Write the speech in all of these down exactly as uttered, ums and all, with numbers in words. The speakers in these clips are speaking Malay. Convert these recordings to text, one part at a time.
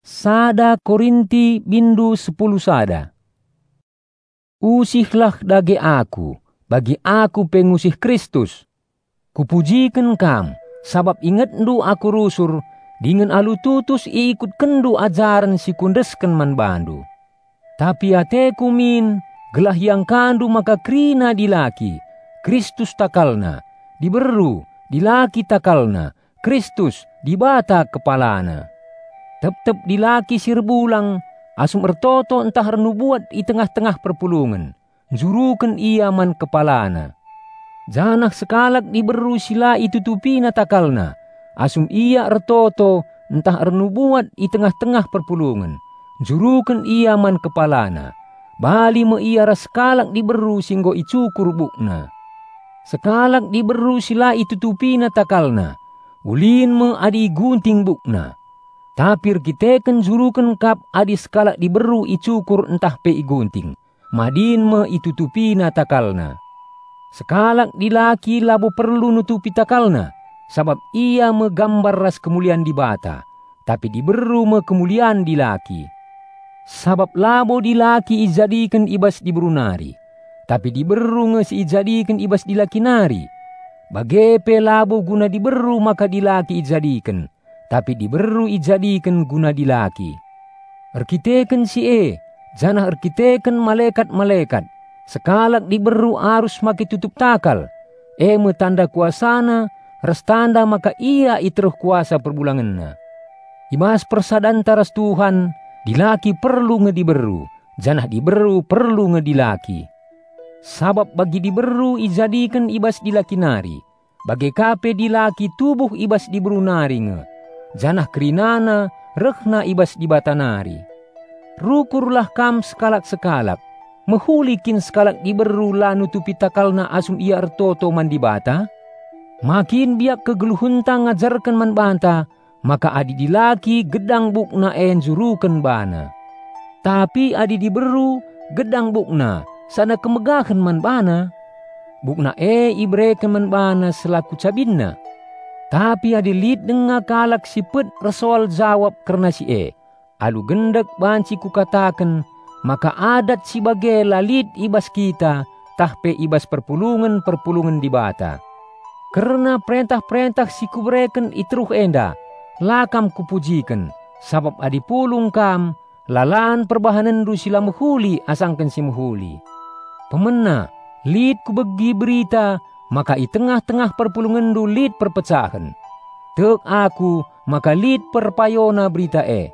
Sada Korinti bindu sepuluh sada. Usihlah dage aku, bagi aku pengusih Kristus. Kupujiken kam, sabab inget ndu aku rusur, dengan alu tutus ikut kendu ajaran si kundesken man bandu. Tapi ateku min, gelah yang kandu maka krina dilaki, Kristus takalna, diberu, dilaki takalna, Kristus dibata kepalana. Tep-tep dilaki sirbulang, asum ertoto entah renubuat i tengah-tengah perpulungan, juruken ia man kepalana. Janah sekalak diberu sila itutupina takalna, asum ia ertoto entah renubuat i tengah-tengah perpulungan, juruken ia man kepalana. Bali me ia raskalak diberu singgo icukur bukna. Sekalak diberu sila itutupina takalna, ulin me adi gunting bukna. Tapi rkiteken juruken kap adi sekalak diberu icukur entah pe igunting, madin me itutupina takalna. Sekalak dilaki labo perlu nutupi takalna, sabab ia me gambar ras kemuliaan dibata, tapi diberu me kemuliaan dilaki. Sabab labo dilaki ijadikan ibas diberunari, tapi diberu nge si ijadikan ibas dilaki nari. Bagepe labo guna diberu maka dilaki ijadikan, tapi diberu ijadikan guna dilaki. Erkiteken si e, janah erkiteken malaikat-malaikat, sekalak diberu arus maki tutup takal, e me tanda kuasana, res tanda maka ia itruh kuasa perbulanganna. Ibas persadan taras Tuhan, dilaki perlu ngediberu, janah diberu perlu ngedilaki. Sabab bagi diberu ijadikan ibas dilaki nari, bagi kape dilaki tubuh ibas diberu nari nge, janah kerinana rehna ibas dibatanari. Rukurlah kam sekalak-sekalak, mehulikin sekalak diberu la nutupi takalna asum ia ertoto man dibata. Makin biak kegeluhuntang ngajarkan man banta, maka adi dilaki gedang bukna en juruken bana. Tapi adi diberu gedang bukna, sana kemegahan man bana. Bukna e ibreken man bana selaku cabinna. Tapi adi lid denga kalak sipet resol jawab karena si e. Alu gendek banci kukatakan, maka adat si bage lalit ibas kita, tahpe ibas perpulungan-perpulungan dibata. Karena perintah-perintah si kubreken itruh enda, lakam kupujikan, sabab adi pulung kam, lalaan perbahanan du sila mehuli asangkan si mehuli. Pemena, lid kubegi berita, maka i tengah-tengah perpulungan du lid perpecahan. Tek aku, maka lid perpayona berita e.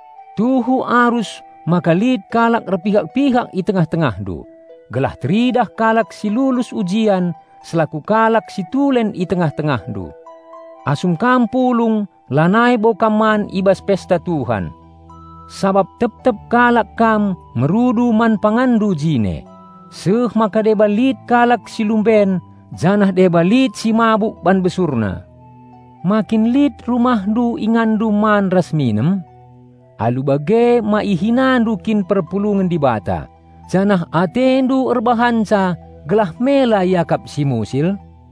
Tuhu arus, maka lid kalak repihak-pihak i tengah-tengah du. Gelah teridah kalak si lulus ujian, selaku kalak si tulen i tengah-tengah du. Asum kam pulung, lanai bokaman ibas pesta Tuhan. Sabab tep-tep kalak kam merudu man pangandu jine. Seh maka deba lid kalak si lumben, janah deba lid si mabuk ban besurna. Makin lid rumahdu ingandu man ras minem, alu bage maihinandu kin perpulungan dibata. Janah atendu erbahansa, gelah mela yakap si musil.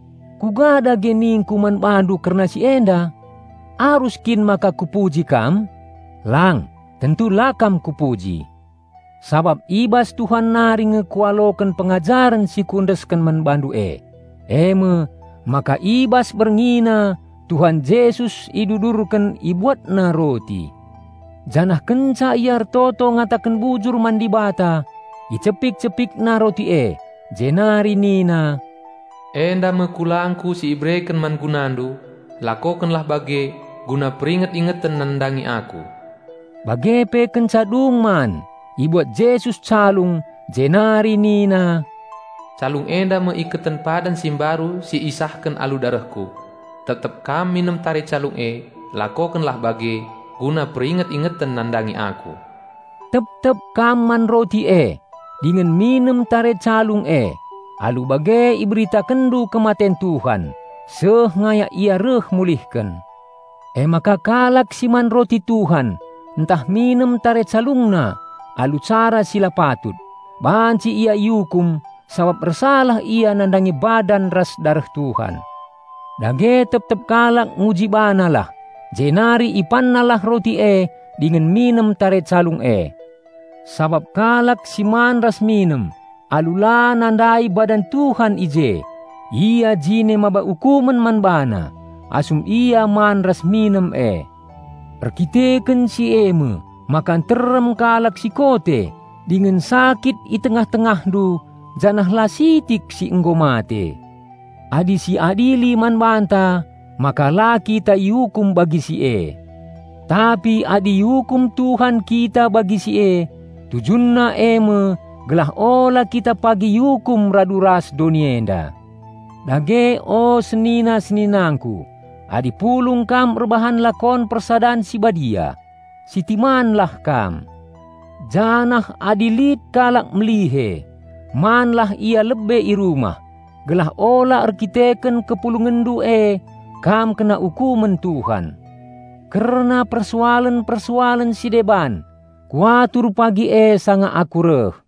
Kugada gening kuman bandu karena si enda, arus kin maka kupuji kam, lang tentu lakam kupuji. Sabab ibas Tuhan nari ngekualokan pengajaran si kundeskan man bandu e. Eme, maka ibas berngina Tuhan Yesus idudurkan ibuatna roti. Janah kenca iar toto ngatakan bujur mandi bata, icepik-cepik na roti e, jenari nina. Enda mekulangku si ibreken man gunandu, lakokanlah bage, guna peringat-ingatan nandangi aku. Bagepe kenca dung man, ibuat Yesus calung, jenari nina. Calung enda meikatan padan simbaru si isahkan alu darahku. Tetap kam minum tari calung e, lakokanlah bage, guna peringat-ingatan nandangi aku. Tep-tep kaman roti e, dengan minum tare calung e, alu bage iberita kendu kematen Tuhan, seh ngaya ia reh mulihkan. E maka kalak siman roti Tuhan, entah minum tare calungna, alu cara sila patut, banci ia iukum, sabab bersalah ia nandangi badan ras darah Tuhan. Dage tep-tep kalak nguji banalah, jenari ipannalah roti e, dengan minem tare calung e. Sabab kalak si man ras minem, alula nandai badan Tuhan ije, ia jine maba ukumen man bana, asum ia man ras minem e. Erkiteken si eme, makan terem kalak si kote, dengan sakit i tengah-tengah du, janah lasitik si enggo mate. Adi si adili man banta, maka laki ta iukum bagi si e. Tapi adi hukum Tuhan kita bagi si e, tujunna eme, gelah ola kita pagi hukum raduras donienda. Dage o senina-seninangku, adi pulung kam rebahan lakon persadan si badia, si timanlah kam. Janah adilit kalak melihe, manlah ia lebe i rumah, gelah ola arkiteken kepulungendu e, kam kena hukumen Tuhan. Karena persoalan-persoalan si deban, kuatur pagi e sanga aku reh.